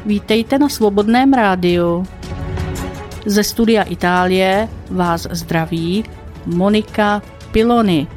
Vítejte na Svobodném rádiu. Ze studia Itálie vás zdraví Monika Piloni.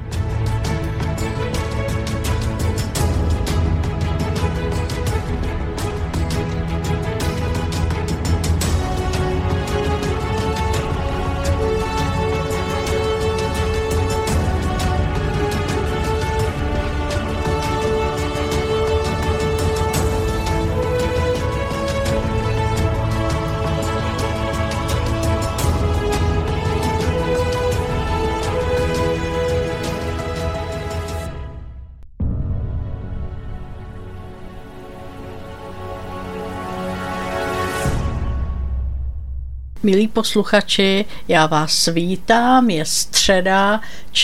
Milí posluchači, já vás vítám, je středa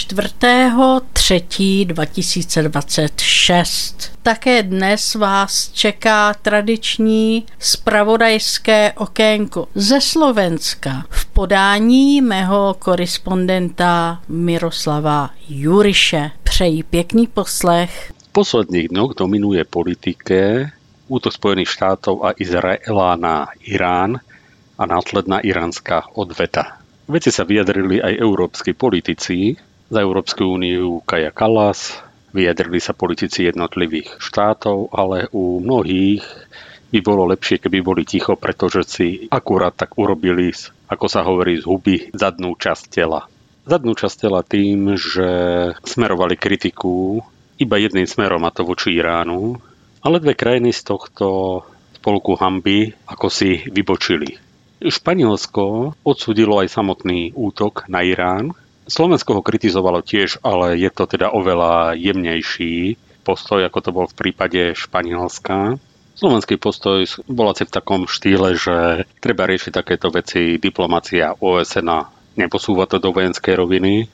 4.3.2026. Také dnes vás čeká tradiční zpravodajské okénko ze Slovenska v podání mého korespondenta Miroslava Juriše. Přeji pěkný poslech. V posledných dňoch dominuje politike útok Spojených štátov a Izraela na Irán a následná iránska odveta. Veci sa vyjadrili aj európski politici, za Európsku úniu Kaja Kallas, vyjadrili sa politici jednotlivých štátov, ale u mnohých by bolo lepšie, keby boli ticho, pretože si akurát tak urobili, ako sa hovorí, z huby zadnú časť tela. Zadnú časť tela tým, že smerovali kritiku iba jedným smerom, a to voči Iránu, ale dve krajiny z tohto spolku hanby ako si vybočili. Španielsko odsúdilo aj samotný útok na Irán. Slovensko ho kritizovalo tiež, ale je to teda oveľa jemnejší postoj, ako to bol v prípade Španielska. Slovenský postoj bol asi v takom štýle, že treba riešiť takéto veci diplomácia OSN a neposúva to do vojenskej roviny.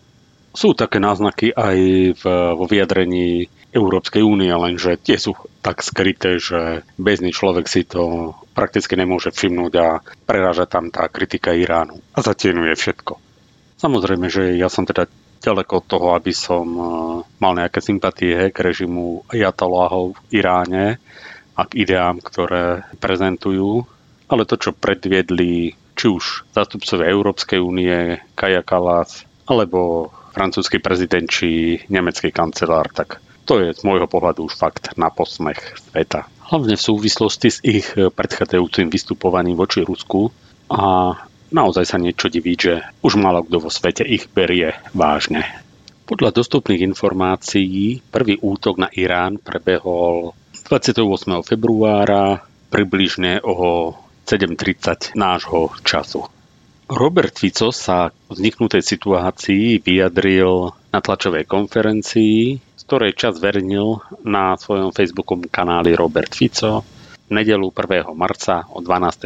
Sú také náznaky aj vo vyjadrení Európskej únie, lenže tie sú tak skryté, že bežný človek si to prakticky nemôže všimnúť a preráža tam tá kritika Iránu a zatienuje všetko. Samozrejme, že ja som teda ďaleko od toho, aby som mal nejaké sympatie k režimu ajatoláhov v Iráne a k ideám, ktoré prezentujú, ale to, čo predviedli či už zástupcovia Európskej únie, Kaja Kallas, alebo francúzsky prezident či nemecký kancelár, tak to je z môjho pohľadu už fakt na posmech sveta. Hlavne v súvislosti s ich predchádzajúcim vystupovaním voči Rusku a naozaj sa niečo diví, že už málo kto vo svete ich berie vážne. Podľa dostupných informácií prvý útok na Irán prebehol 28. februára približne o 7:30 nášho času. Robert Fico sa k vzniknutej situácii vyjadril na tlačovej konferencii, z ktorej čas zverejnil na svojom Facebookovom kanáli Robert Fico v nedeľu 1. marca o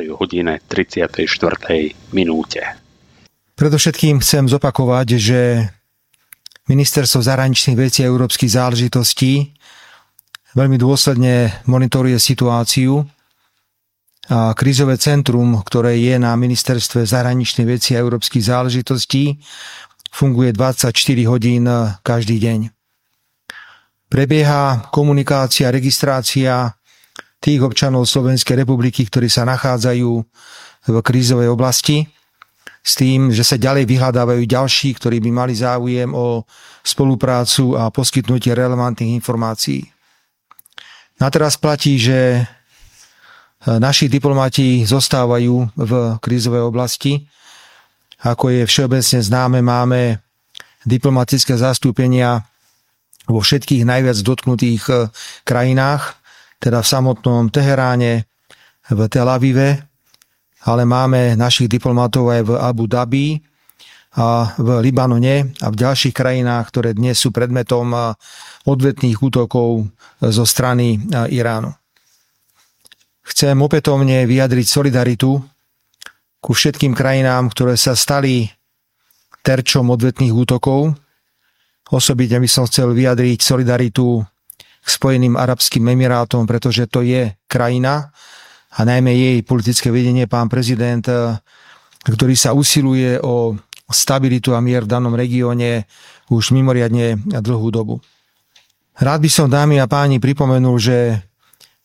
12:34. Predovšetkým chcem zopakovať, že Ministerstvo zahraničných vecí a európskych záležitostí veľmi dôsledne monitoruje situáciu a krízové centrum, ktoré je na Ministerstve zahraničných vecí a európskych záležitostí, funguje 24 hodín každý deň. Prebieha komunikácia, registrácia tých občanov Slovenskej republiky, ktorí sa nachádzajú v krízovej oblasti, s tým, že sa ďalej vyhľadávajú ďalší, ktorí by mali záujem o spoluprácu a poskytnutie relevantných informácií. Na teraz platí, že naši diplomati zostávajú v krízovej oblasti. Ako je všeobecne známe, máme diplomatické zastúpenia vo všetkých najviac dotknutých krajinách, teda v samotnom Teheráne, v Tel Avive, ale máme našich diplomatov aj v Abu Dhabi a v Libanone a v ďalších krajinách, ktoré dnes sú predmetom odvetných útokov zo strany Iránu. Chcem opätovne vyjadriť solidaritu ku všetkým krajinám, ktoré sa stali terčom odvetných útokov. Osobitne by som chcel vyjadriť solidaritu k Spojeným arabským emirátom, pretože to je krajina a najmä jej politické vedenie, pán prezident, ktorý sa usiluje o stabilitu a mier v danom regióne už mimoriadne dlhú dobu. Rád by som, dámy a páni, pripomenul, že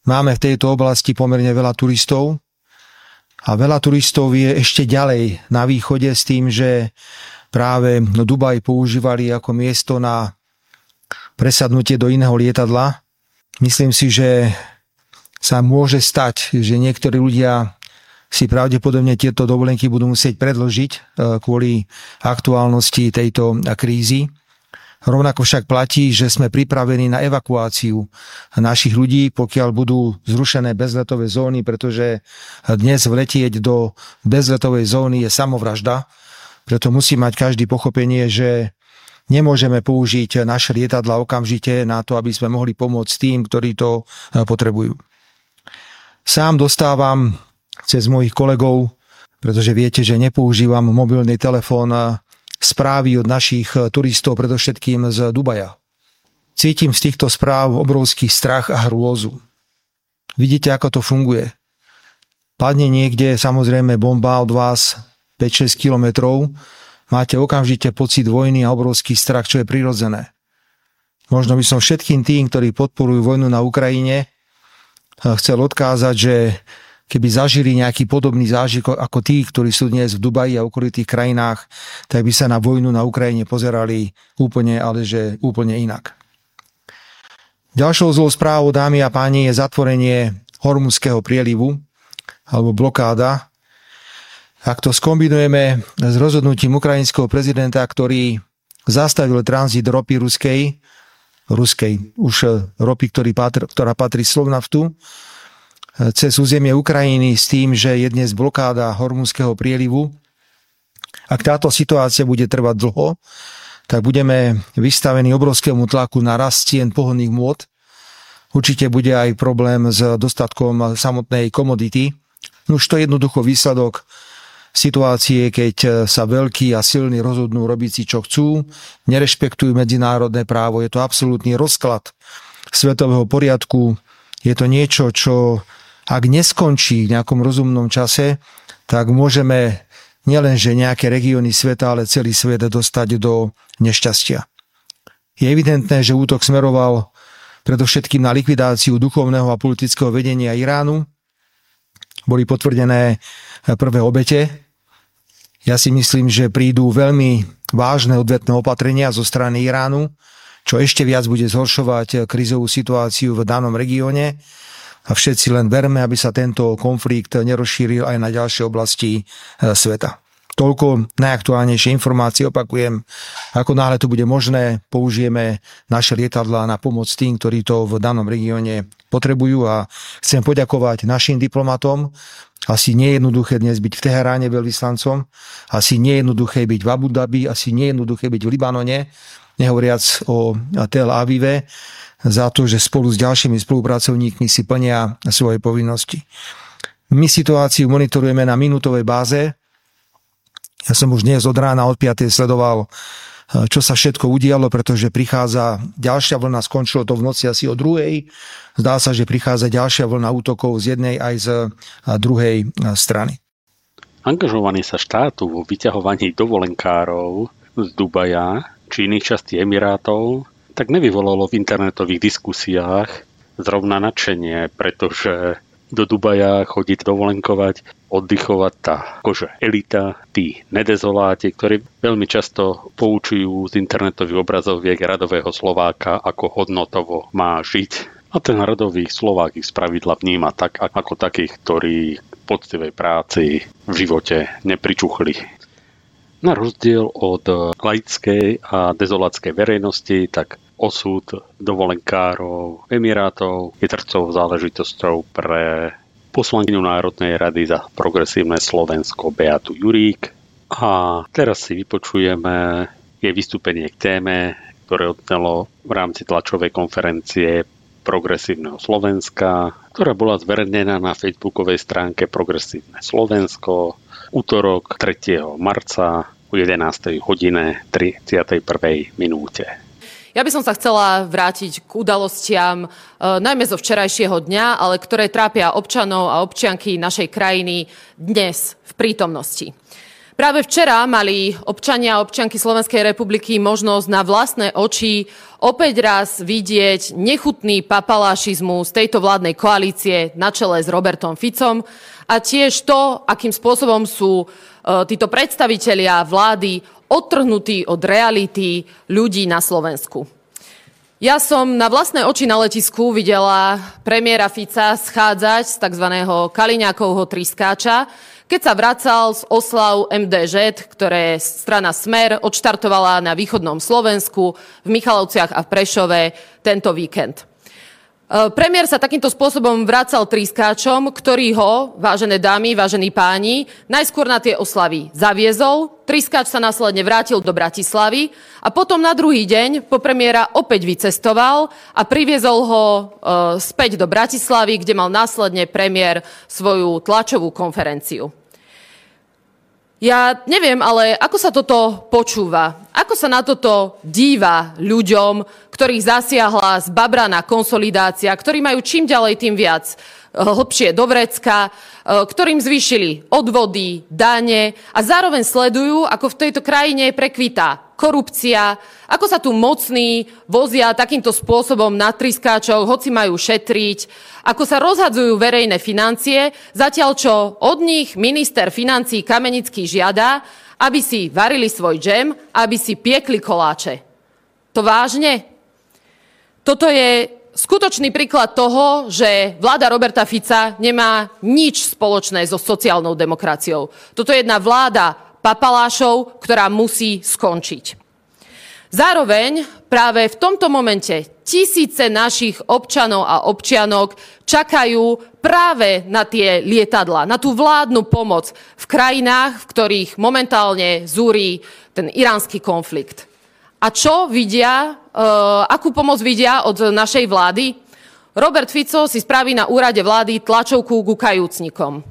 máme v tejto oblasti pomerne veľa turistov a veľa turistov je ešte ďalej na východe s tým, že práve Dubaj používali ako miesto na presadnutie do iného lietadla. Myslím si, že sa môže stať, že niektorí ľudia si pravdepodobne tieto dovolenky budú musieť predĺžiť kvôli aktuálnosti tejto krízy. Rovnako však platí, že sme pripravení na evakuáciu našich ľudí, pokiaľ budú zrušené bezletové zóny, pretože dnes vletieť do bezletovej zóny je samovražda. Preto musí mať každý pochopenie, že nemôžeme použiť naše lietadla okamžite na to, aby sme mohli pomôcť tým, ktorí to potrebujú. Sám dostávam cez mojich kolegov, pretože viete, že nepoužívam mobilný telefón, správy od našich turistov, predovšetkým z Dubaja. Cítim z týchto správ obrovský strach a hrôzu. Vidíte, ako to funguje. Padne niekde samozrejme bomba od vás 5-6 kilometrov, máte okamžite pocit vojny a obrovský strach, čo je prirodzené. Možno by som všetkým tým, ktorí podporujú vojnu na Ukrajine, chcel odkázať, že keby zažili nejaký podobný zážitok ako tí, ktorí sú dnes v Dubaji a okolitých krajinách, tak by sa na vojnu na Ukrajine pozerali úplne, ale že úplne inak. Ďalšou zlou správou, dámy a páni, je zatvorenie Hormuzského prielivu alebo blokáda. Ak to skombinujeme s rozhodnutím ukrajinského prezidenta, ktorý zastavil tranzit ropy ruskej, už ropy, ktorá patrí Slovnaftu, cez územie Ukrajiny s tým, že je dnes blokáda Hormuzského prielivu. Ak táto situácia bude trvať dlho, tak budeme vystavení obrovskému tlaku na rast cien pohonných môd. Určite bude aj problém s dostatkom samotnej komodity. Už to je jednoducho výsledok situácie, keď sa veľkí a silní rozhodnú robiť si, čo chcú, nerešpektujú medzinárodné právo. Je to absolútny rozklad svetového poriadku. Je to niečo, čo ak neskončí v nejakom rozumnom čase, tak môžeme nielenže nejaké regióny sveta, ale celý svet dostať do nešťastia. Je evidentné, že útok smeroval predovšetkým na likvidáciu duchovného a politického vedenia Iránu. Boli potvrdené prvé obete. Ja si myslím, že prídu veľmi vážne odvetné opatrenia zo strany Iránu, čo ešte viac bude zhoršovať krízovú situáciu v danom regióne. A všetci len verme, aby sa tento konflikt nerozšíril aj na ďalšie oblasti sveta. Toľko najaktuálnejšie informácie, opakujem. Ako náhle to bude možné, použijeme naše lietadlá na pomoc tým, ktorí to v danom regióne potrebujú, a chcem poďakovať našim diplomatom. Asi nie je jednoduché dnes byť v Teheráne veľvyslancom, asi nie je jednoduché byť v Abu Dhabi, asi nie je jednoduché byť v Libanone, nehovoriac o Tel Avive, za to, že spolu s ďalšími spolupracovníkmi si plnia svoje povinnosti. My situáciu monitorujeme na minútovej báze. Ja som už dnes od rána od 5. sledoval, čo sa všetko udialo, pretože prichádza ďalšia vlna, skončilo to v noci asi o 2:00. Zdá sa, že prichádza ďalšia vlna útokov z jednej aj z druhej strany. Angažovanie sa štátu vo vyťahovaní dovolenkárov z Dubaja či iných častí Emirátov tak nevyvolalo v internetových diskusiách zrovna nadšenie, pretože do Dubaja chodiť dovolenkovať, oddychovať tá akože elita, tí nedezoláti, ktorí veľmi často poučujú z internetových obrazoviek radového Slováka, ako hodnotovo má žiť. A ten radový Slovák ich spravidla vníma tak, ako takých, ktorí v poctivej práci v živote nepričuchli. Na rozdiel od laickej a dezolátskej verejnosti, tak osud dovolenkárov Emirátov je trpcovou záležitosťou pre poslankyňu Národnej rady za progresívne Slovensko Beatu Jurík. A teraz si vypočujeme jej vystúpenie k téme, ktoré odnelo v rámci tlačovej konferencie Progresívneho Slovenska, ktorá bola zverejnená na facebookovej stránke Progresívne Slovensko útorok 3. marca o 11:31 minúte. Ja by som sa chcela vrátiť k udalostiam najmä zo včerajšieho dňa, ale ktoré trápia občanov a občianky našej krajiny dnes v prítomnosti. Práve včera mali občania a občianky Slovenskej republiky možnosť na vlastné oči opäť raz vidieť nechutný papalášizmus tejto vládnej koalície na čele s Robertom Ficom a tiež to, akým spôsobom sú títo predstavitelia vlády odtrhnutí od reality ľudí na Slovensku. Ja som na vlastné oči na letisku videla premiéra Fica schádzať z tzv. Kaliňákovho triskáča, keď sa vracal z oslav MDŽ, ktoré strana Smer odštartovala na východnom Slovensku, v Michalovciach a v Prešove tento víkend. Premiér sa takýmto spôsobom vracal triskáčom, ktorý ho, vážené dámy, vážení páni, najskôr na tie oslavy zaviezol, triskáč sa následne vrátil do Bratislavy a potom na druhý deň po premiéra opäť vycestoval a priviezol ho späť do Bratislavy, kde mal následne premiér svoju tlačovú konferenciu. Ja neviem, ale ako sa toto počúva? Ako sa na toto díva ľuďom, ktorých zasiahla zbabraná konsolidácia, ktorí majú čím ďalej tým viac hlbšie do vrecka, ktorým zvýšili odvody, dane a zároveň sledujú, ako v tejto krajine prekvitá korupcia, ako sa tu mocní vozia takýmto spôsobom na triskáčoch, hoci majú šetriť, ako sa rozhadzujú verejné financie, zatiaľ čo od nich minister financií Kamenický žiada, aby si varili svoj džem, aby si piekli koláče. To vážne? Toto je skutočný príklad toho, že vláda Roberta Fica nemá nič spoločné so sociálnou demokraciou. Toto je jedna vláda papalášov, ktorá musí skončiť. Zároveň práve v tomto momente tisíce našich občanov a občianok čakajú práve na tie lietadlá, na tú vládnu pomoc v krajinách, v ktorých momentálne zúri ten iránsky konflikt. A čo vidia, akú pomoc vidia od našej vlády? Robert Fico si spraví na úrade vlády tlačovku ku kajúcnikom.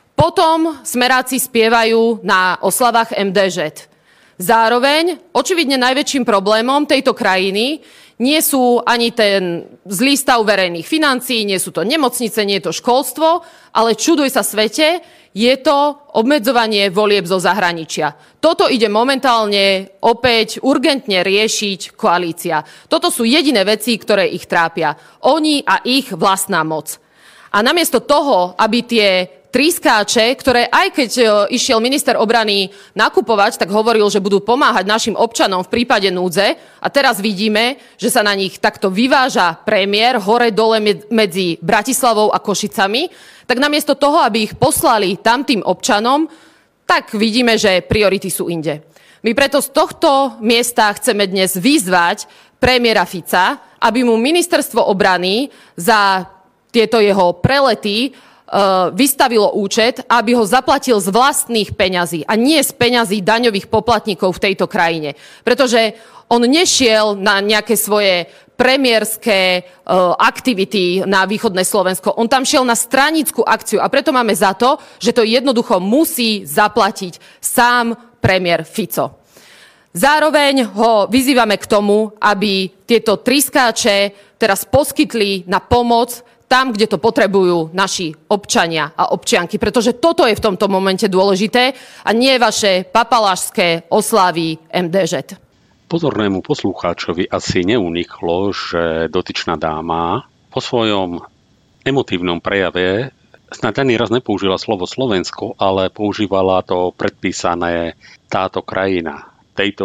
Potom smeráci spievajú na oslavách MDŽ. Zároveň, očividne najväčším problémom tejto krajiny nie sú ani ten zlý stav verejných financií, nie sú to nemocnice, nie je to školstvo, ale čuduj sa svete, je to obmedzovanie volieb zo zahraničia. Toto ide momentálne opäť urgentne riešiť koalícia. Toto sú jediné veci, ktoré ich trápia. Oni a ich vlastná moc. A namiesto toho, aby tie triskáče, ktoré aj keď išiel minister obrany nakupovať, tak hovoril, že budú pomáhať našim občanom v prípade núdze. A teraz vidíme, že sa na nich takto vyváža premiér hore-dole medzi Bratislavou a Košicami. Tak namiesto toho, aby ich poslali tamtým občanom, tak vidíme, že priority sú inde. My preto z tohto miesta chceme dnes vyzvať premiéra Fica, aby mu ministerstvo obrany za tieto jeho prelety vystavilo účet, aby ho zaplatil z vlastných peňazí a nie z peňazí daňových poplatníkov v tejto krajine. Pretože on nešiel na nejaké svoje premiérske aktivity na východné Slovensko. On tam šiel na stranickú akciu a preto máme za to, že to jednoducho musí zaplatiť sám premiér Fico. Zároveň ho vyzývame k tomu, aby tieto triskáče teraz poskytli na pomoc tam, kde to potrebujú naši občania a občianky. Pretože toto je v tomto momente dôležité a nie vaše papalášské oslavy MDŽ. Pozornému poslucháčovi asi neuniklo, že dotyčná dáma po svojom emotívnom prejave snad ani raz nepoužila slovo Slovensko, ale používala to predpísané táto krajina, tejto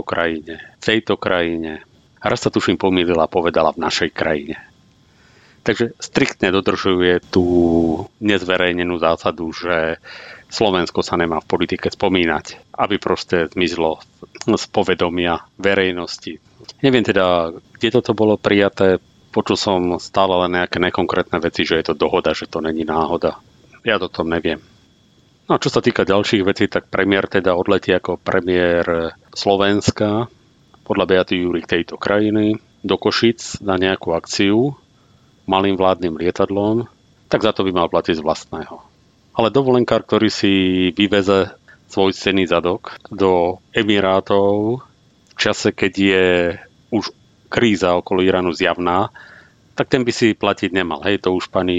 krajine. A raz sa tuším pomýlila a povedala v našej krajine. Takže striktne dodržuje tú nezverejnenú zásadu, že Slovensko sa nemá v politike spomínať, aby proste zmizlo z povedomia verejnosti. Neviem teda, kde toto bolo prijaté, počul som stále len nejaké nekonkrétne veci, že je to dohoda, že to není náhoda. Ja to tom neviem. No a čo sa týka ďalších vecí, tak premiér teda odletí ako premiér Slovenska, podľa Beaty Júrik tejto krajiny, do Košic na nejakú akciu, malým vládnym lietadlom, tak za to by mal platiť z vlastného. Ale dovolenkár, ktorý si vyveze svoj cenný zadok do Emirátov v čase, keď je už kríza okolo Iránu zjavná, tak ten by si platiť nemal. Hej, to už pani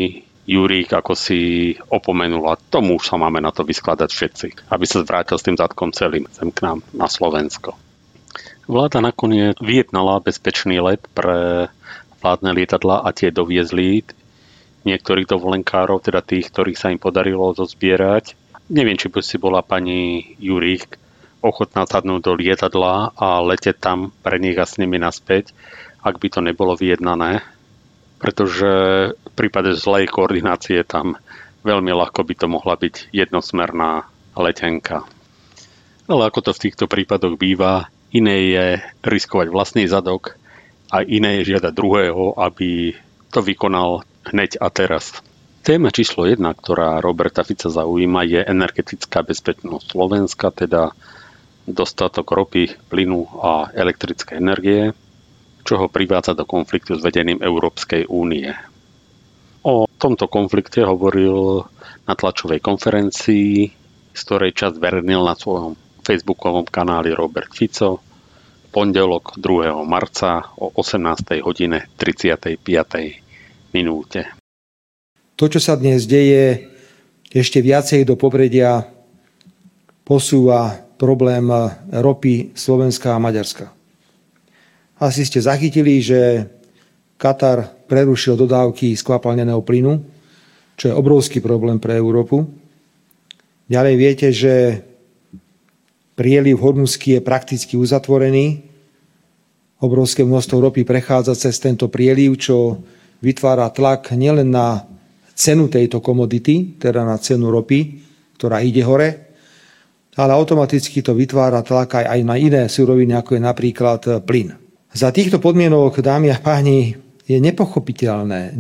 Jurík, ako si opomenul, a tomu už sa máme na to vyskladať všetci, aby sa zvrátil s tým zadkom celým sem k nám na Slovensko. Vláda nakoniec vyjednala bezpečný let pre vládne lietadlá a tie doviezli niektorých dovolenkárov, teda tých, ktorých sa im podarilo zozbierať. Neviem, či by si bola pani Jurík ochotná sadnúť do lietadla a letieť tam pre nich a s nimi naspäť, ak by to nebolo vyjednané, pretože v prípade zlej koordinácie tam veľmi ľahko by to mohla byť jednosmerná letenka. Ale ako to v týchto prípadoch býva, iné je riskovať vlastný zadok a iné je žiadať druhého, aby to vykonal hneď a teraz. Téma číslo 1, ktorá Roberta Fica zaujíma, je energetická bezpečnosť Slovenska, teda dostatok ropy, plynu a elektrické energie, čo ho privádza do konfliktu s vedením Európskej únie. O tomto konflikte hovoril na tlačovej konferencii, z ktorej časť zverejnil na svojom facebookovom kanáli Robert Fico v pondelok 2. marca o 18:35 minúte. To, čo sa dnes deje, ešte viacej do popredia posúva problém ropy Slovenska a Maďarska. Asi ste zachytili, že Katar prerušil dodávky skvapalneného plynu, čo je obrovský problém pre Európu. Ďalej viete, že prieliv hormuzský je prakticky uzatvorený. Obrovské množstvo ropy prechádza cez tento prieliv, čo vytvára tlak nielen na cenu tejto komodity, teda na cenu ropy, ktorá ide hore, ale automaticky to vytvára tlak aj na iné suroviny, ako je napríklad plyn. Za týchto podmienok, dámy a páni, je nepochopiteľné,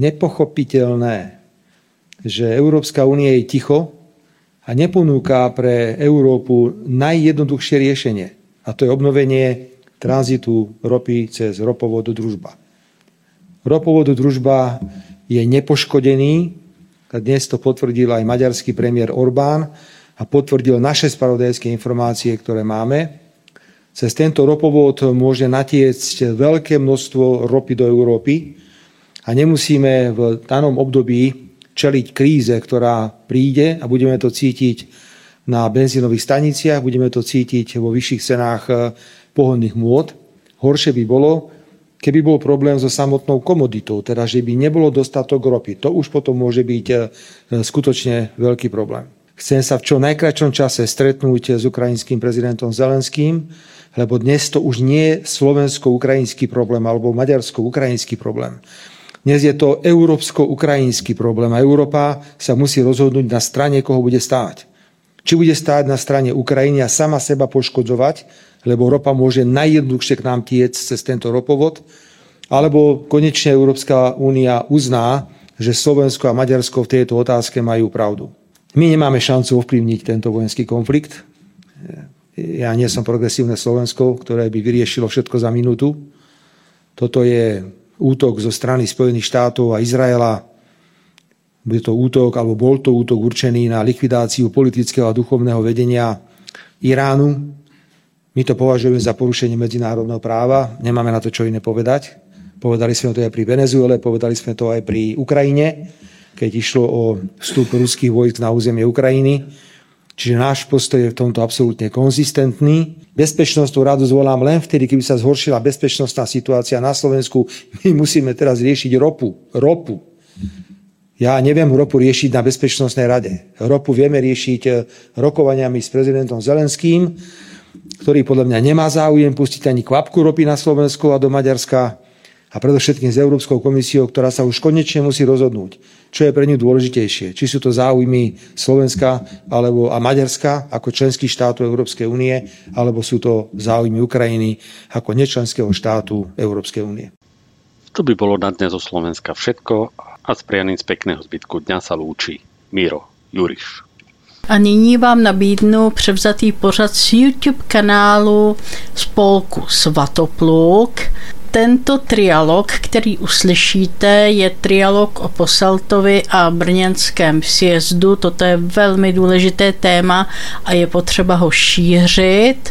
že Európska únia je ticho a neponúka pre Európu najjednoduchšie riešenie. A to je obnovenie tranzitu ropy cez ropovod Družba. Ropovod Družba je nepoškodený. Dnes to potvrdil aj maďarský premiér Orbán a potvrdil naše spravodajské informácie, ktoré máme. Cez tento ropovod môže natiecť veľké množstvo ropy do Európy a nemusíme v danom období čeliť kríze, ktorá príde, a budeme to cítiť na benzínových staniciach, budeme to cítiť vo vyšších cenách pohonných môd. Horšie by bolo, keby bol problém so samotnou komoditou, teda že by nebolo dostatok ropy. To už potom môže byť skutočne veľký problém. Chcem sa v čo najkratšom čase stretnúť s ukrajinským prezidentom Zelenským, lebo dnes to už nie je slovensko-ukrajinský problém alebo maďarsko-ukrajinský problém. Dnes je to európsko-ukrajinský problém a Európa sa musí rozhodnúť, na strane koho bude stáť. Či bude stáť na strane Ukrajiny a sama seba poškodzovať, lebo ropa môže najjednoduchšie k nám tiecť cez tento ropovod, alebo konečne Európska únia uzná, že Slovensko a Maďarsko v tejto otázke majú pravdu. My nemáme šancu ovplyvniť tento vojenský konflikt. Ja nie som progresívne Slovensko, ktoré by vyriešilo všetko za minútu. Toto je útok zo strany Spojených štátov a Izraela. Bude to útok, alebo bol to útok určený na likvidáciu politického a duchovného vedenia Iránu. My to považujeme za porušenie medzinárodného práva. Nemáme na to čo iné povedať. Povedali sme to aj pri Venezuele, povedali sme to aj pri Ukrajine, keď išlo o vstup ruských vojsk na územie Ukrajiny. Čiže náš postoj je v tomto absolútne konzistentný. Bezpečnostnú radu zvolám len vtedy, keby sa zhoršila bezpečnostná situácia na Slovensku. My musíme teraz riešiť ropu. Ja neviem ropu riešiť na bezpečnostnej rade. Ropu vieme riešiť rokovaniami s prezidentom Zelenským, ktorý podľa mňa nemá záujem pustiť ani kvapku ropy na Slovensko a do Maďarska, a predovšetkým s Európskou komisiou, ktorá sa už konečne musí rozhodnúť, čo je pre ňu dôležitejšie. Či sú to záujmy Slovenska a Maďarska ako členských štátov Európskej únie, alebo sú to záujmy Ukrajiny ako nečlenského štátu Európskej únie. To by bolo na dnes zo Slovenska všetko a s prianím z pekného zbytku dňa sa lúči Miro Juriš. A nyní vám nabídnu převzatý pořad z YouTube kanálu spolku Svatopluk. Tento trialog, který uslyšíte, je trialog o Posseltovi a brněnském sjezdu. Toto je velmi důležité téma a je potřeba ho šířit.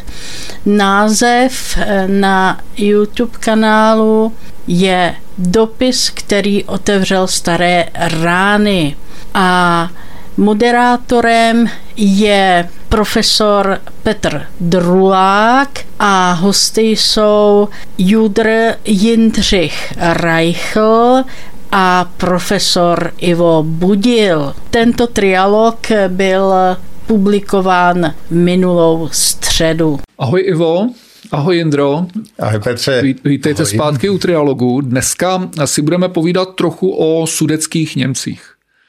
Název na YouTube kanálu je Dopis, který otevřel staré rány. a moderátorem je profesor Petr Drulák a hosty jsou Judr Jindřich Reichl a profesor Ivo Budil. Tento trialog byl publikován minulou středu. Ahoj Ivo. Ahoj Jindro. Ahoj Petře. Vítejte Ahoj. Zpátky u Trialogu. Dneska si budeme povídat trochu o sudetských Němcích.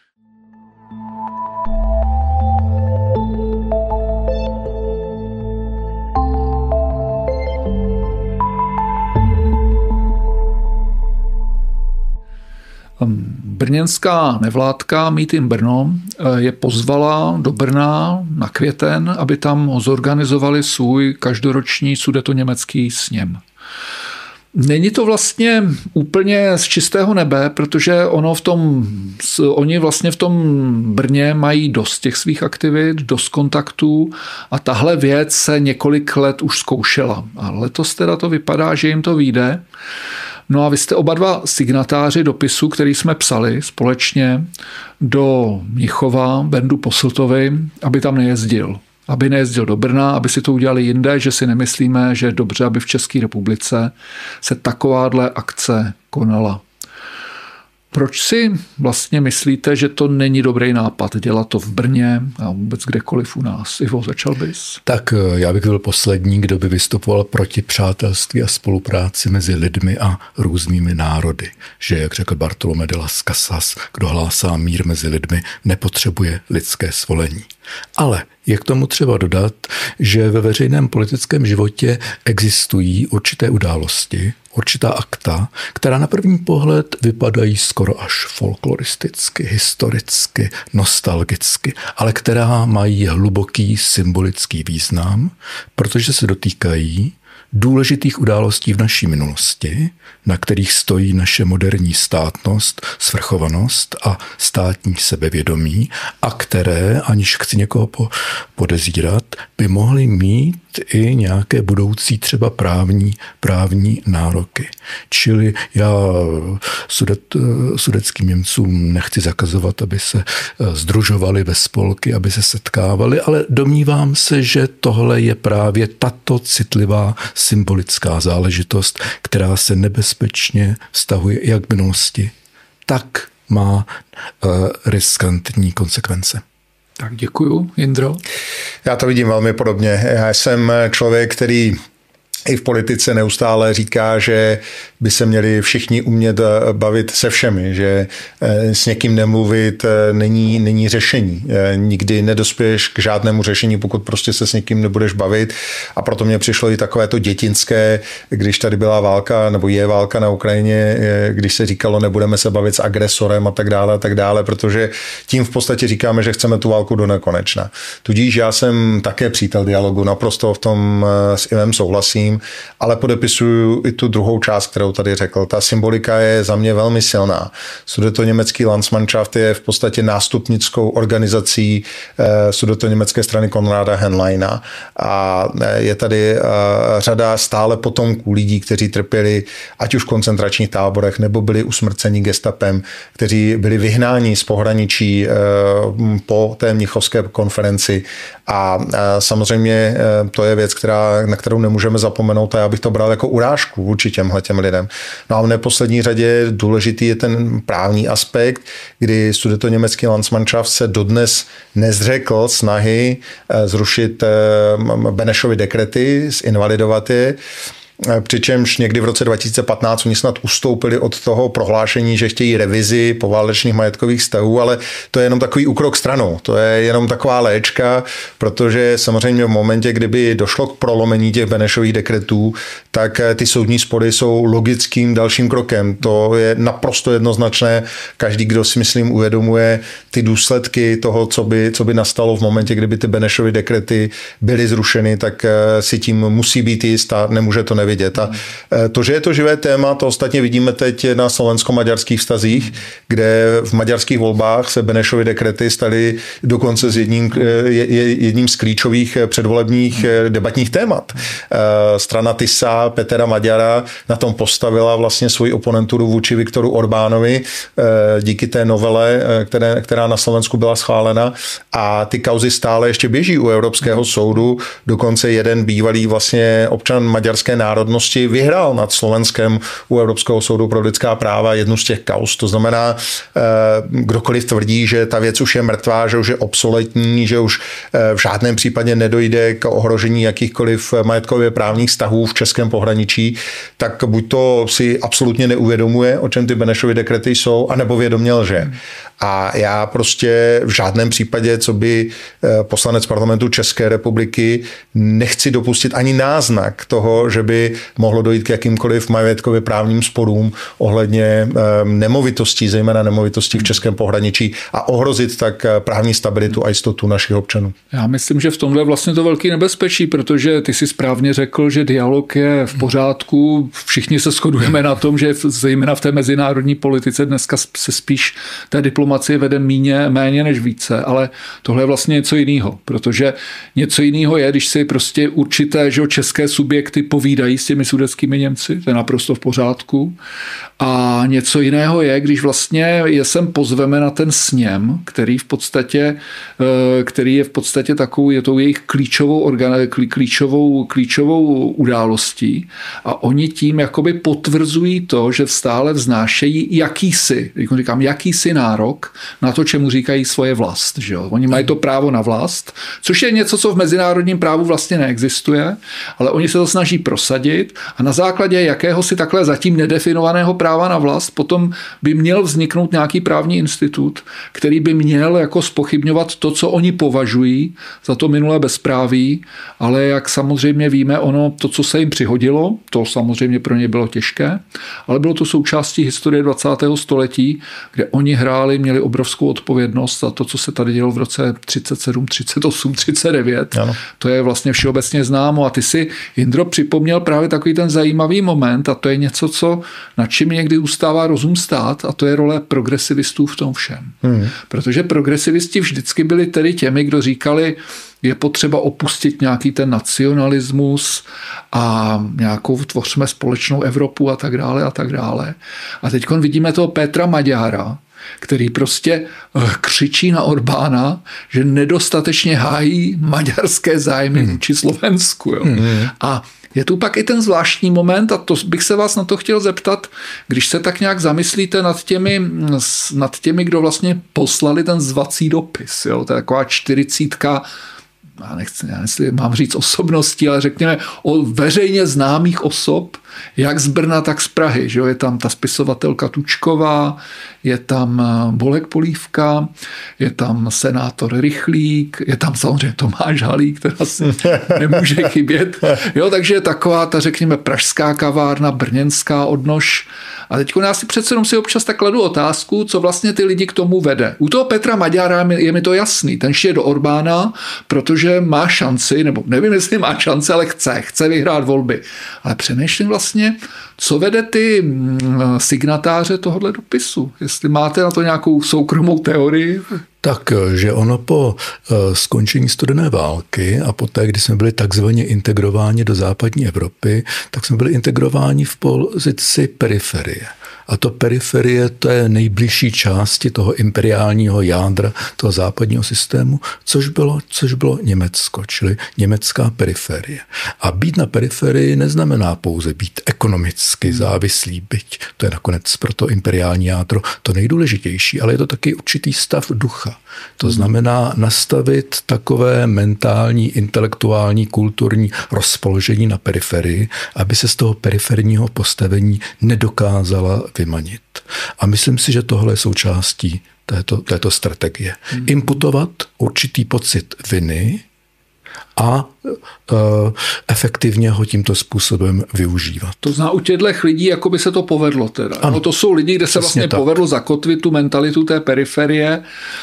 Brněnská nevládka Meeting Brno je pozvala do Brna na květen, aby tam zorganizovali svůj každoroční sudetoněmecký sněm. Není to vlastně úplně z čistého nebe, protože oni vlastně v tom Brně mají dost těch svých aktivit, dost kontaktů a tahle věc se několik let už zkoušela. A letos teda to vypadá, že jim to vyjde. No a vy jste oba dva signatáři dopisu, který jsme psali společně do Mnichova, Bendu Posseltovi, aby tam nejezdil. Aby nejezdil do Brna, aby si to udělali jinde, že si nemyslíme, že je dobře, aby v České republice se takováhle akce konala. Proč si vlastně myslíte, že to není dobrý nápad dělat to v Brně a vůbec kdekoliv u nás? Ivo, začal bys? Tak já bych byl poslední, kdo by vystupoval proti přátelství a spolupráci mezi lidmi a různými národy. Že, jak řekl Bartolomé de las Casas, kdo hlásá mír mezi lidmi, nepotřebuje lidské svolení. Ale je k tomu třeba dodat, že ve veřejném politickém životě existují určité události, určitá akta, která na první pohled vypadají skoro až folkloristicky, historicky, nostalgicky, ale která mají hluboký symbolický význam, protože se dotýkají důležitých událostí v naší minulosti, na kterých stojí naše moderní státnost, svrchovanost a státní sebevědomí a které, aniž chci někoho podezírat, by mohly mít i nějaké budoucí třeba právní nároky. Čili já sudetským Němcům nechci zakazovat, aby se sdružovali ve spolky, aby se setkávali, ale domnívám se, že tohle je právě tato citlivá symbolická záležitost, která se nebezpečně vztahuje jak k minulosti, tak má riskantní konsekvence. Tak děkuju, Jindro. Já to vidím velmi podobně. Já jsem člověk, který i v politice neustále říká, že by se měli všichni umět bavit se všemi, že s někým nemluvit není řešení. Nikdy nedospěješ k žádnému řešení, pokud prostě se s někým nebudeš bavit. A proto mě přišlo i takové to dětinské, když tady byla válka, nebo je válka na Ukrajině, když se říkalo, nebudeme se bavit s agresorem a tak dále, protože tím v podstatě říkáme, že chceme tu válku do nekonečna. Tudíž já jsem také přítel dialogu, naprosto v tom s Ivem souhlasím, ale podepisuju i tu druhou část, kterou tady řekl. Ta symbolika je za mě velmi silná. Sudetoněmecký Landsmannschaft je v podstatě nástupnickou organizací sudetoněmecké strany Konráda Henleina a je tady řada stále potomků lidí, kteří trpěli ať už v koncentračních táborech, nebo byli usmrceni gestapem, kteří byli vyhnáni z pohraničí po té mnichovské konferenci a samozřejmě to je věc, na kterou nemůžeme zapomenout a já bych to bral jako urážku vůči těm lidem. No a v neposlední řadě důležitý je ten právní aspekt, kdy sudetoněmecký Landsmannschaft se dodnes nezřekl snahy zrušit Benešovy dekrety, zinvalidovat je, přičemž někdy v roce 2015 oni snad ustoupili od toho prohlášení, že chtějí revizi poválečných majetkových vztahů, ale to je jenom takový úkrok stranou. To je jenom taková léčka, protože samozřejmě v momentě, kdyby došlo k prolomení těch Benešových dekretů, tak ty soudní spory jsou logickým dalším krokem. To je naprosto jednoznačné. Každý, kdo si myslím uvědomuje ty důsledky toho, co by nastalo v momentě, kdyby ty Benešovy dekrety byly zrušeny, tak si tím musí být jist a nemůže to nevidět. A to, že je to živé téma, to ostatně vidíme teď na slovensko-maďarských vztazích, kde v maďarských volbách se Benešovy dekrety staly dokonce jedním z klíčových předvolebních debatních témat. Strana TISA vláda Petra Maďara na tom postavila vlastně svoji oponenturu vůči Viktoru Orbánovi díky té novele, která na Slovensku byla schválena, a ty kauzy stále ještě běží u Evropského soudu. Dokonce jeden bývalý vlastně občan maďarské národnosti vyhrál nad Slovenskem u Evropského soudu pro lidská práva jednu z těch kauz. To znamená, kdokoliv tvrdí, že ta věc už je mrtvá, že už je obsoletní, že už v žádném případě nedojde k ohrožení jakýchkoliv majetkově právních vztahů v českém pohraničí, tak buď to si absolutně neuvědomuje, o čem ty Benešovy dekrety jsou, anebo vědomě lže. A já prostě v žádném případě, co by poslanec parlamentu České republiky, nechci dopustit ani náznak toho, že by mohlo dojít k jakýmkoliv majetkově právním sporům ohledně nemovitostí, zejména nemovitostí v českém pohraničí, a ohrozit tak právní stabilitu a jistotu našich občanů. Já myslím, že v tomhle je vlastně to velký nebezpečí, protože ty si správně řekl, že dialog je v pořádku. Všichni se shodujeme na tom, že zejména v té mezinárodní politice dneska se spíš té diplomacie vede méně než více, ale tohle je vlastně něco jiného, protože něco jiného je, když si prostě určité české subjekty povídají s těmi sudetskými Němci, to je naprosto v pořádku. A něco jiného je, když vlastně je sem pozveme na ten sněm, který je v podstatě takovou, je tou jejich klíčovou událostí, a oni tím jakoby potvrzují to, že stále vznášejí jakýsi nárok na to, čemu říkají svoje vlast. Že jo? Oni mají to právo na vlast, což je něco, co v mezinárodním právu vlastně neexistuje, ale oni se to snaží prosadit, a na základě jakéhosi takhle zatím nedefinovaného práva na vlast potom by měl vzniknout nějaký právní institut, který by měl jako zpochybňovat to, co oni považují za to minulé bezpráví, ale jak samozřejmě víme, to, co se jim přihodilo, to samozřejmě pro ně bylo těžké, ale bylo to součástí historie 20. století, kde oni měli obrovskou odpovědnost za to, co se tady dělo v roce 37, 38, 39. Ano. To je vlastně všeobecně známo, a ty si, Jindro, připomněl právě takový ten zajímavý moment, a to je něco, na čím někdy ustává rozum stát, a to je role progresivistů v tom všem. Protože progresivisti vždycky byli tedy těmi, kdo říkali, je potřeba opustit nějaký ten nacionalismus a nějakou tvořme společnou Evropu a tak dále a tak dále. A teď vidíme toho Petra Maďara, který prostě křičí na Orbána, že nedostatečně hájí maďarské zájmy vůči Slovensku. Jo. A je tu pak i ten zvláštní moment, a to bych se vás na to chtěl zeptat, když se tak nějak zamyslíte nad těmi, kdo vlastně poslali ten zvací dopis. Jo. To je taková 40, já nechci mám říct osobností, ale řekněme o veřejně známých osob, jak z Brna, tak z Prahy. Že? Je tam ta spisovatelka Tučková, je tam Bolek Polívka, je tam senátor Rychlík, je tam samozřejmě Tomáš Halík, která si nemůže chybět. Jo, takže taková ta, řekněme, pražská kavárna, brněnská odnož. A teď já si přece jenom si občas tak kladu otázku, co vlastně ty lidi k tomu vede. U toho Petra Maďara je mi to jasný. Ten šije do Orbána, protože má šanci, nebo nevím, jestli má šanci, ale chce vyhrát volby. Ale přemýšlím vlastně, co vede ty signatáře tohohle dopisu. Jestli máte na to nějakou soukromou teorii? Tak, že ono po skončení studené války a poté, kdy jsme byli takzvaně integrováni do západní Evropy, tak jsme byli integrováni v pozici periferie. A to periferie té nejbližší části toho imperiálního jádra, toho západního systému, což bylo Německo, čili německá periferie. A být na periferii neznamená pouze být ekonomicky závislý, byť to je nakonec pro to imperiální jádro to nejdůležitější, ale je to taky určitý stav ducha. To znamená nastavit takové mentální, intelektuální, kulturní rozpoložení na periferii, aby se z toho periferního postavení nedokázala vymanit. A myslím si, že tohle je součástí této strategie. Imputovat určitý pocit viny a efektivně ho tímto způsobem využívat. To zná u těchto lidí, jako by se to povedlo teda. Ano, to jsou lidi, kde se vlastně povedlo zakotvit tu mentalitu té periferie.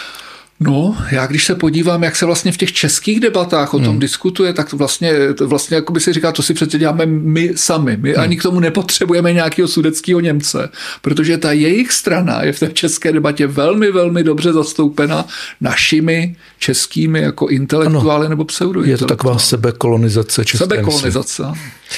No, já když se podívám, jak se vlastně v těch českých debatách o tom diskutuje, tak vlastně jako by si říká, to si přece děláme my sami. My ani k tomu nepotřebujeme nějakého sudetského Němce, protože ta jejich strana je v té české debatě velmi, velmi dobře zastoupena našimi českými jako intelektuály nebo pseudointelektuály. Je to taková sebekolonizace české Sebekolonizace.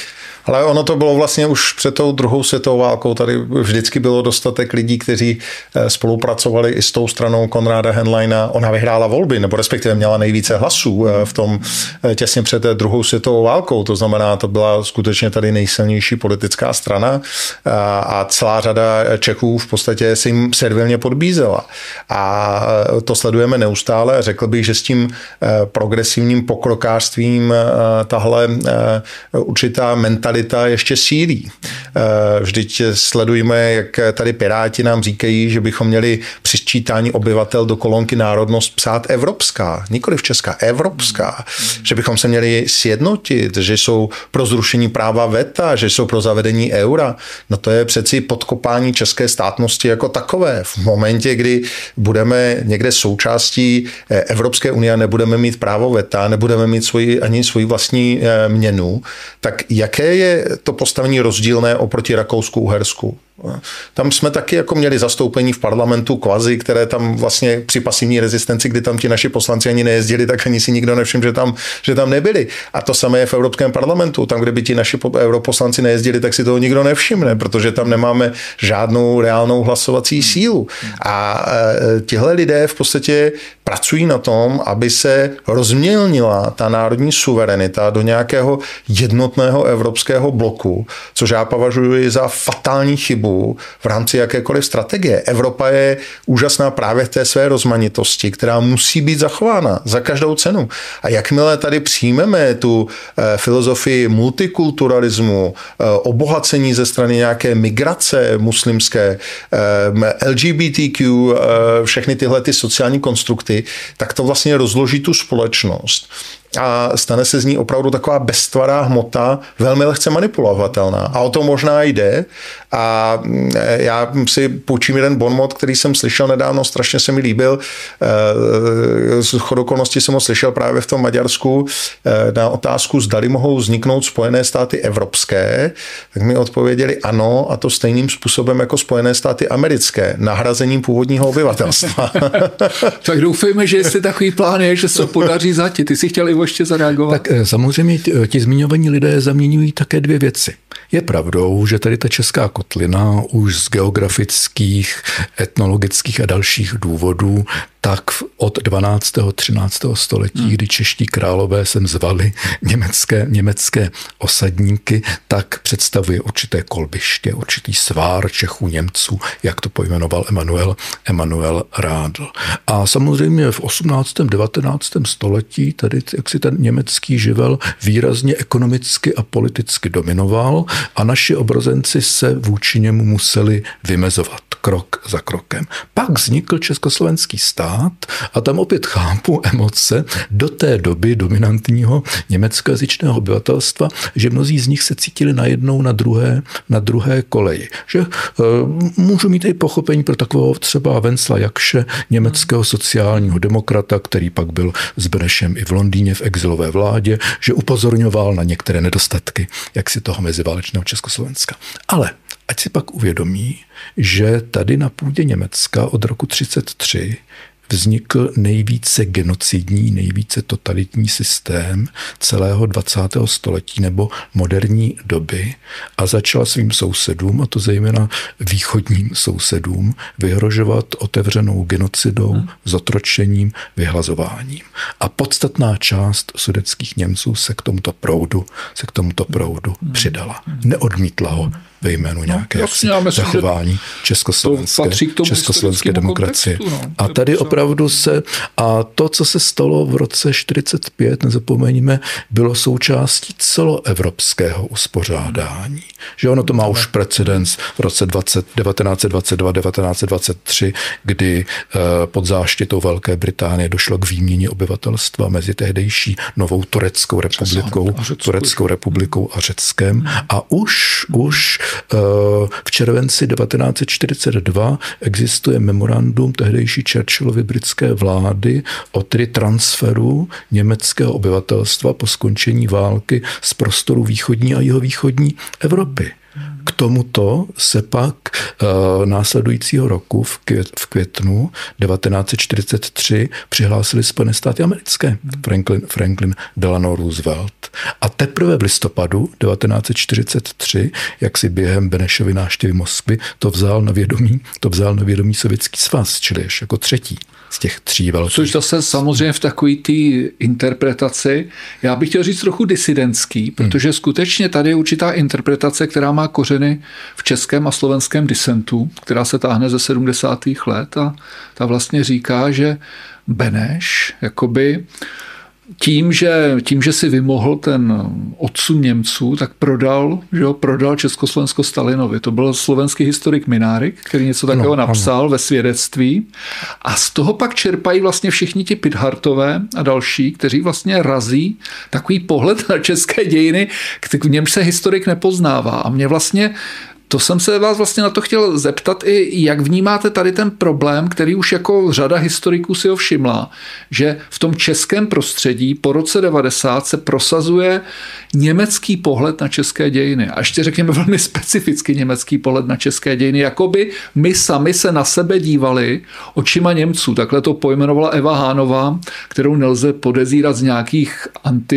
Ale ono to bylo vlastně už před tou druhou světovou válkou. Tady vždycky bylo dostatek lidí, kteří spolupracovali i s tou stranou Konráda Henleina. Ona vyhrála volby, nebo respektive měla nejvíce hlasů v tom těsně před druhou světovou válkou. To znamená, to byla skutečně tady nejsilnější politická strana a celá řada Čechů v podstatě si jim servilně podbízela. A to sledujeme neustále. Řekl bych, že s tím progresivním pokrokářstvím tahle určitá mentalita ještě sílí. Vždyť sledujeme, jak tady Piráti nám říkají, že bychom měli při sčítání obyvatel do kolonky národnost psát evropská, nikoliv česká, evropská. Že bychom se měli sjednotit, že jsou pro zrušení práva veta, že jsou pro zavedení eura. No to je přeci podkopání české státnosti jako takové. V momentě, kdy budeme někde součástí Evropské unie a nebudeme mít právo veta, nebudeme mít ani svoji vlastní měnu, tak jaké je to postavení rozdílné oproti Rakousku-Uhersku? Tam jsme taky jako měli zastoupení v parlamentu kvazi, které tam vlastně při pasivní rezistenci, kdy tam ti naši poslanci ani nejezdili, tak ani si nikdo nevšiml, že tam nebyli. A to samé je v Evropském parlamentu. Tam, kde by ti naši europoslanci nejezdili, tak si toho nikdo nevšimne, protože tam nemáme žádnou reálnou hlasovací sílu. A tihle lidé v podstatě pracují na tom, aby se rozmělnila ta národní suverenita do nějakého jednotného evropského bloku, což já považuji za fatální chybu v rámci jakékoliv strategie. Evropa je úžasná právě v té své rozmanitosti, která musí být zachována za každou cenu. A jakmile tady přijmeme tu filozofii multikulturalismu, obohacení ze strany nějaké migrace muslimské, LGBTQ, všechny tyhle ty sociální konstrukty, tak to vlastně rozloží tu společnost. A stane se z ní opravdu taková beztvará hmota, velmi lehce manipulovatelná. A o to možná jde. A já si půjčím jeden bonmot, který jsem slyšel nedávno, strašně se mi líbil. Z shodou okolností jsem ho slyšel právě v tom Maďarsku na otázku, zdali mohou vzniknout Spojené státy evropské, tak mi odpověděli ano, a to stejným způsobem jako Spojené státy americké, nahrazením původního obyvatelstva. Tak doufejme, že jestli takový plán je, že se podaří zatit. Ty jsi chtěl ještě zareagovat? Tak samozřejmě ti zmiňovaní lidé zaměňují také dvě věci. Je pravdou, že tady ta česká kotlina už z geografických, etnologických a dalších důvodů tak od 12. 13. století, kdy čeští králové sem zvali německé osadníky, tak představuje určité kolbiště, určitý svár Čechů, Němců, jak to pojmenoval Emanuel Rádl. A samozřejmě v 18. 19. století tady jaksi ten německý živel výrazně ekonomicky a politicky dominoval a naši obrozenci se vůči němu museli vymezovat krok za krokem. Pak vznikl československý stát a tam opět chápu emoce do té doby dominantního německojazyčného obyvatelstva, že mnozí z nich se cítili najednou na druhé koleji. Že můžu mít i pochopení pro takového třeba Vencla Jakše, německého sociálního demokrata, který pak byl s Benešem i v Londýně v exilové vládě, že upozorňoval na některé nedostatky jaksi toho meziválečného Československa. Ale ať si pak uvědomí, že tady na půdě Německa od roku 1933 vznikl nejvíce genocidní, nejvíce totalitní systém celého 20. století nebo moderní doby a začal svým sousedům, a to zejména východním sousedům, vyhrožovat otevřenou genocidou, zotročením, vyhlazováním. A podstatná část sudetských Němců se k tomuto proudu přidala. Neodmítla ho ve jménu nějaké zachování československé demokracie. A tady opravdu a to, co se stalo v roce 1945, nezapomeňme, bylo součástí celoevropského uspořádání. Že ono to má už precedens v roce 1922, 1923, kdy pod záštitou Velké Británie došlo k výměně obyvatelstva mezi tehdejší novou Tureckou republikou a Řeckem. A už v červenci 1942 existuje memorandum tehdejší Churchillovy britské vlády o tedy transferu německého obyvatelstva po skončení války z prostoru východní a jihovýchodní Evropy. K tomuto se pak Následujícího roku v květnu 1943 přihlásili Spojené státy americké Franklin Delano Roosevelt. A teprve v listopadu 1943, jak si během Benešovy návštěvy Moskvy, to vzal na vědomí Sovětský svaz, čili ještě jako třetí z těch tří velkých. Což zase samozřejmě v takové té interpretaci, já bych chtěl říct trochu disidentský, protože skutečně tady je určitá interpretace, která má kořeny v českém a slovenském disentu, která se táhne ze 70. let a ta vlastně říká, že Beneš jakoby tím, že si vymohl ten odsun Němců, tak prodal Československo Stalinovi. To byl slovenský historik Minárik, který něco takového napsal ve svědectví. A z toho pak čerpají vlastně všichni ti Pithartové a další, kteří vlastně razí takový pohled na české dějiny, v němž se historik nepoznává. A mě vlastně to jsem se vás vlastně na to chtěl zeptat i, jak vnímáte tady ten problém, který už jako řada historiků si ho všimla, že v tom českém prostředí po roce 90 se prosazuje německý pohled na české dějiny. A ještě řekněme velmi specificky německý pohled na české dějiny, jakoby my sami se na sebe dívali očima Němců. Takhle to pojmenovala Eva Hánová, kterou nelze podezírat z nějakých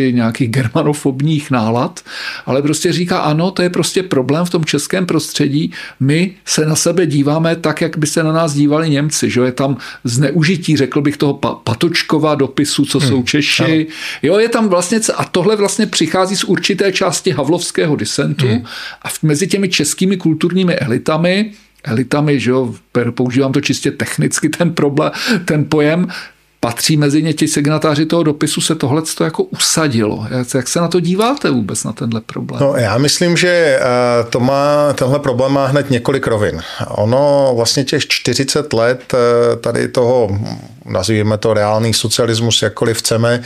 germanofobních nálad, ale prostě říká, ano, to je prostě problém v tom českém prostředí, my se na sebe díváme tak, jak by se na nás dívali Němci, že je tam zneužití, řekl bych, toho Patočkova dopisu, co jsou Češi. Jo, je tam vlastně, a tohle vlastně přichází z určité části havlovského disentu a mezi těmi českými kulturními elitami, že jo, používám to čistě technicky, ten pojem, patří mezi ně ti signatáři toho dopisu, se tohleto jako usadilo. Jak se na to díváte vůbec, na tenhle problém? No, já myslím, že tenhle problém má hned několik rovin. Ono vlastně těch 40 let tady toho, nazýváme to reálný socialismus, jakkoliv chceme,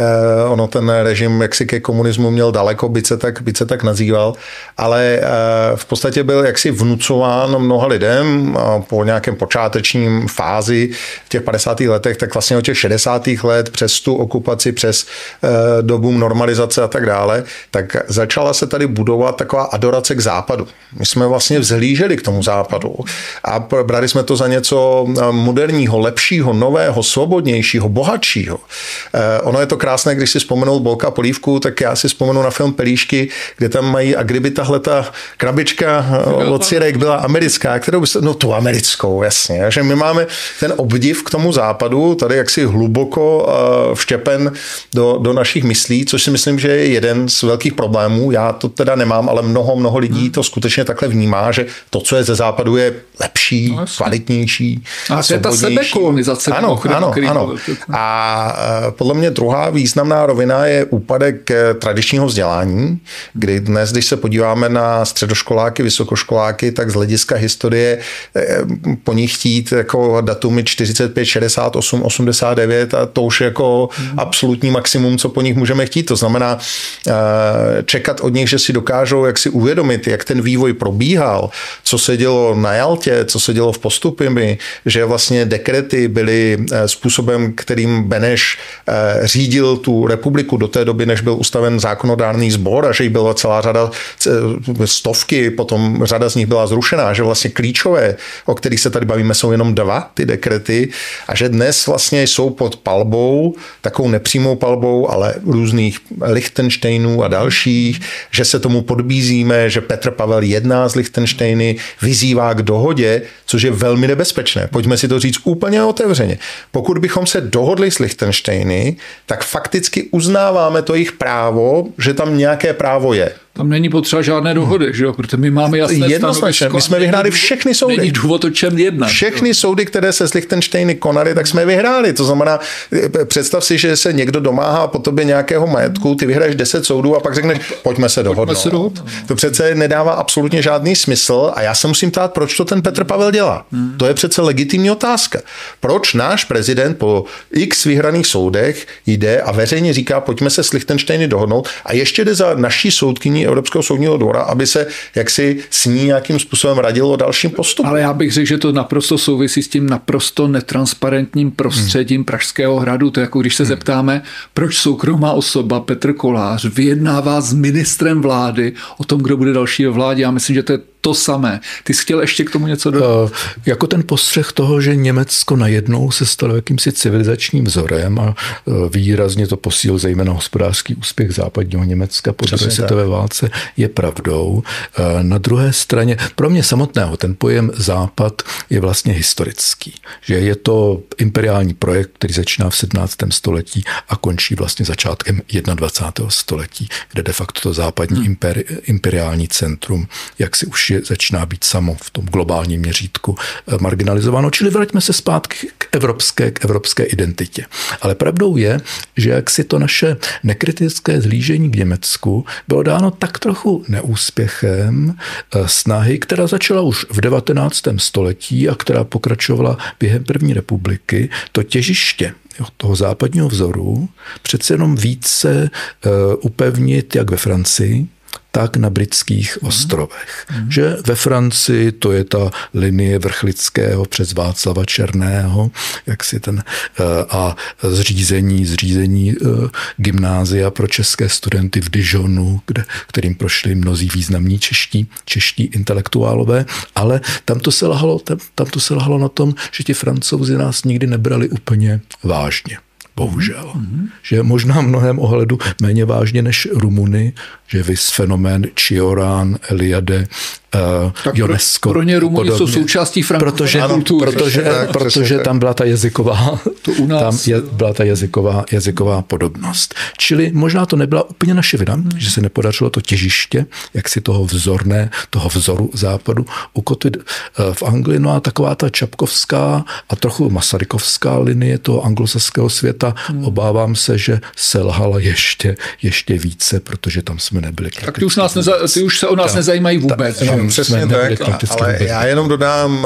ono ten režim jaksi ke komunismu měl daleko, byť se tak nazýval, ale v podstatě byl jaksi vnucován mnoha lidem po nějakém počátečním fázi v těch 50. letech, tak vlastně od těch 60. let přes tu okupaci, přes dobu normalizace a tak dále, tak začala se tady budovat taková adorace k západu. My jsme vlastně vzhlíželi k tomu západu a brali jsme to za něco moderního, lepšího, nového, svobodnějšího, bohatšího. Ono je to krásné, když si vzpomenu Bolka Polívku, tak já si vzpomenu na film Pelíšky, kde tam mají, a kdyby tahle ta krabička od Sirek byla americká, kterou byste, no tu americkou, jasně. Takže my máme ten obdiv k tomu západu, tady jaksi hluboko vštěpen do našich myslí, což si myslím, že je jeden z velkých problémů. Já to teda nemám, ale mnoho lidí to skutečně takhle vnímá, že to, co je ze západu, je lepší, kvalitnější. A to je ta sebekolonizace. Ano. A podle mě druhá významná rovina je úpadek tradičního vzdělání, kdy dnes, když se podíváme na středoškoláky, vysokoškoláky, tak z hlediska historie po nich chtít jako datumy 45, 68, 89 a to už je jako absolutní maximum, co po nich můžeme chtít. To znamená čekat od nich, že si dokážou jak si uvědomit, jak ten vývoj probíhal, co se dělo na Jaltě, co se dělo v Postupimi, že vlastně dekrety byly způsobem, kterým Beneš řídil tu republiku do té doby, než byl ustaven zákonodárný sbor a že jí byla celá řada, stovky, potom řada z nich byla zrušená, že vlastně klíčové, o kterých se tady bavíme, jsou jenom 2 ty dekrety a že dnes vlastně jsou pod palbou, takovou nepřímou palbou, ale různých Lichtenštejnů a dalších, že se tomu podbízíme, že Petr Pavel jedná z Lichtenštejny, vyzývá k dohodě, což je velmi nebezpečné. Pojďme si to říct úplně otevřeně. Pokud bychom se dohodli s Lichtenštejny, tak fakticky uznáváme to jejich právo, že tam nějaké právo je. Tam není potřeba žádné dohody, že jo? Protože my máme jasné stanovisko. My jsme vyhráli všechny soudy. Není důvod o čem jednat. Všechny soudy, které se s Lichtenštejny konaly, tak jsme vyhráli. To znamená, představ si, že se někdo domáhá po tobě nějakého majetku, ty vyhraješ 10 soudů a pak řekneš, pojďme se dohodnout. To přece nedává absolutně žádný smysl a já se musím ptát, proč to ten Petr Pavel dělá. To je přece legitimní otázka. Proč náš prezident po x vyhraných soudech jde a veřejně říká, pojďme se s Lichtenštejny dohodnout a ještě jde za naší soudkyní Evropského soudního dvora, aby se jaksi s ní nějakým způsobem radilo o dalším postupu. Ale já bych řekl, že to naprosto souvisí s tím naprosto netransparentním prostředím Pražského hradu. To je jako když se zeptáme, proč soukromá osoba Petr Kolář vyjednává s ministrem vlády o tom, kdo bude další ve vládě. Já myslím, že to je to samé. Ty jsi chtěl ještě k tomu něco dodat? Jako ten postřeh toho, že Německo najednou se stalo jakýmsi civilizačním vzorem a výrazně to posílil zejména hospodářský úspěch západního Německa po druhé světové válce, je pravdou. Na druhé straně, pro mě samotného ten pojem Západ je vlastně historický. Že je to imperiální projekt, který začíná v 17. století a končí vlastně začátkem 21. století, kde de facto to západní imperiální centrum, jak si už začíná být samo v tom globálním měřítku marginalizováno. Čili vraťme se zpátky k evropské identitě. Ale pravdou je, že jak si to naše nekritické zhlížení k Německu bylo dáno tak trochu neúspěchem snahy, která začala už v 19. století a která pokračovala během první republiky, to těžiště toho západního vzoru přece jenom více upevnit jak ve Francii, tak na britských ostrovech. Že ve Francii to je ta linie Vrchlického přes Václava Černého, jak si a zřízení gymnázia pro české studenty v Dijonu, kterým prošli mnozí významní čeští intelektuálové, ale tam to se lahalo na tom, že ti Francouzi nás nikdy nebrali úplně vážně. Bohužel. Že možná v mnohém ohledu méně vážně než Rumuny, že vys fenomén Cioran, Eliade, UNESCO. Pro ně Rumuni jsou součástí frankofonní kultury. Protože tam byla ta jazyková podobnost. Čili možná to nebyla úplně naše vina, že se nepodařilo to těžiště, jak si toho vzoru západu ukotvit v Anglii. No a taková ta čapkovská a trochu masarykovská linie toho anglosaského světa, obávám se, že selhala ještě více, více, tam jsme nebyli. Tak ty už se o nás nezajímají vůbec. Přesně tak, ale já jenom dodám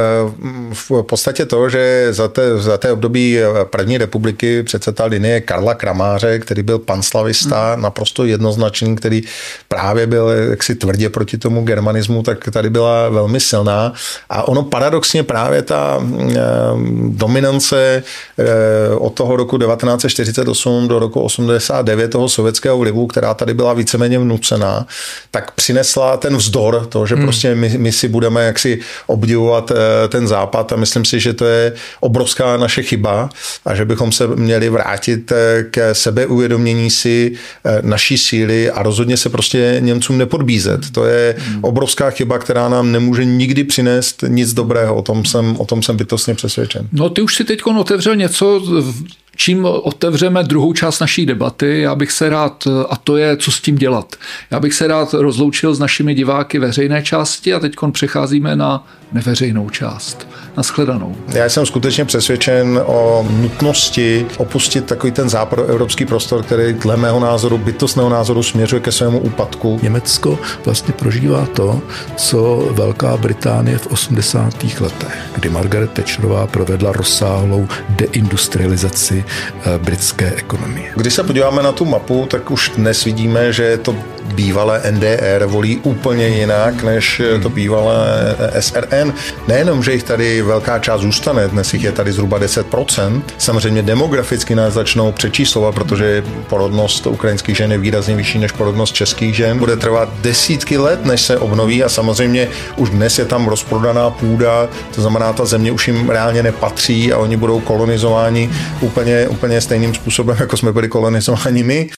v podstatě to, že za té období první republiky přece ta linie Karla Kramáře, který byl panslavista, naprosto jednoznačný, který právě byl jaksi tvrdě proti tomu germanismu, tak tady byla velmi silná. A ono paradoxně právě ta dominance od toho roku 1948 do roku 89 toho sovětského vlivu, která tady byla víceméně vnucená, tak přinesla ten vzdor, to, že prostě my si budeme jaksi obdivovat ten západ a myslím si, že to je obrovská naše chyba a že bychom se měli vrátit k sebeuvědomění si naší síly a rozhodně se prostě Němcům nepodbízet. To je obrovská chyba, která nám nemůže nikdy přinést nic dobrého. O tom jsem bytostně přesvědčen. No ty už si teď otevřel něco, čím otevřeme druhou část naší debaty. Já bych se rád, a to je, co s tím dělat. Já bych se rád rozloučil s našimi diváky veřejné části a teď přecházíme na neveřejnou část. Nashledanou. Já jsem skutečně přesvědčen o nutnosti opustit takový ten západoevropský prostor, který dle mého názoru, bytostného názoru směřuje ke svému úpadku. Německo vlastně prožívá to, co Velká Británie v 80. letech, kdy Margaret Thatcherová provedla rozsáhlou deindustrializaci britské ekonomie. Když se podíváme na tu mapu, tak už dnes vidíme, že to bývalé NDR volí úplně jinak, než to bývalé SRN. Nejenom, že jich tady velká část zůstane, dnes jich je tady zhruba 10%. Samozřejmě demograficky nás začnou přečíslovat, protože porodnost ukrajinských žen je výrazně vyšší než porodnost českých žen. Bude trvat desítky let, než se obnoví a samozřejmě už dnes je tam rozprodaná půda, to znamená, ta země už jim reálně nepatří a oni budou kolonizováni úplně stejným způsobem, jako jsme byli kolonizováni my.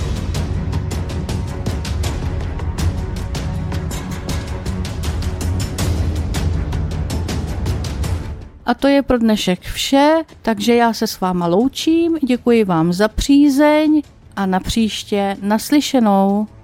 A to je pro dnešek vše, takže já se s váma loučím, děkuji vám za přízeň a na příště naslyšenou.